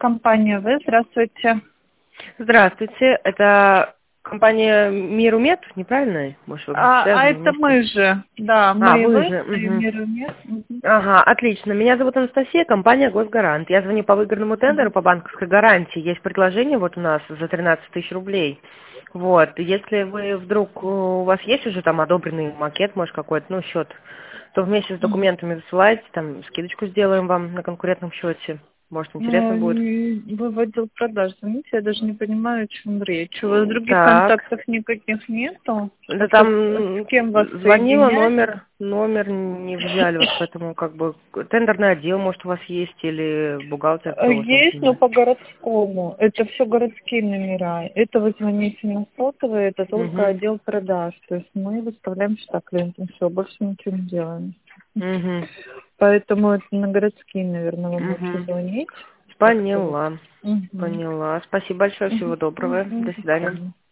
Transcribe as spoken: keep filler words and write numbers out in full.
компания «Вы». Здравствуйте. Здравствуйте, это компания Мирумед, неправильно? Может, вы А, а связаны это вместе? мы же. Да, А, мы и вы «Вы». же. И Мгм. «Мирумед». Мгм. Ага, отлично. Меня зовут Анастасия, компания «Госгарант». Я звоню по выигранному тендеру по банковской гарантии. Есть предложение вот у нас за тринадцать тысяч рублей. Вот, если вы вдруг, э, у вас есть уже там одобренный макет, может, какой-то, ну, счет, то вместе с Мгм. документами высылайте, там, скидочку сделаем вам на конкурентном счете. Может, интересно Ну, будет. не- вы в отдел продаж звоните, я даже не понимаю, о чем речь. У вас других Так. контактов никаких нету? Да А то там с м, кем вас звонила, соединять? номер, номер не взяли, вот поэтому как бы тендерный отдел, может, у вас есть, или бухгалтер, Э, кто вот там Есть, но занимается. по городскому. Это все городские номера. Это вы звоните на сотовый, это только Угу, отдел продаж. То есть мы выставляем счета клиентам, все, больше ничего не делаем. угу, Поэтому это на городские, наверное, вам лучше угу. звонить. Как-то вот. Поняла, Мгм. поняла. Спасибо большое, всего Мгм. доброго, Мгм. до До свидания. свидания.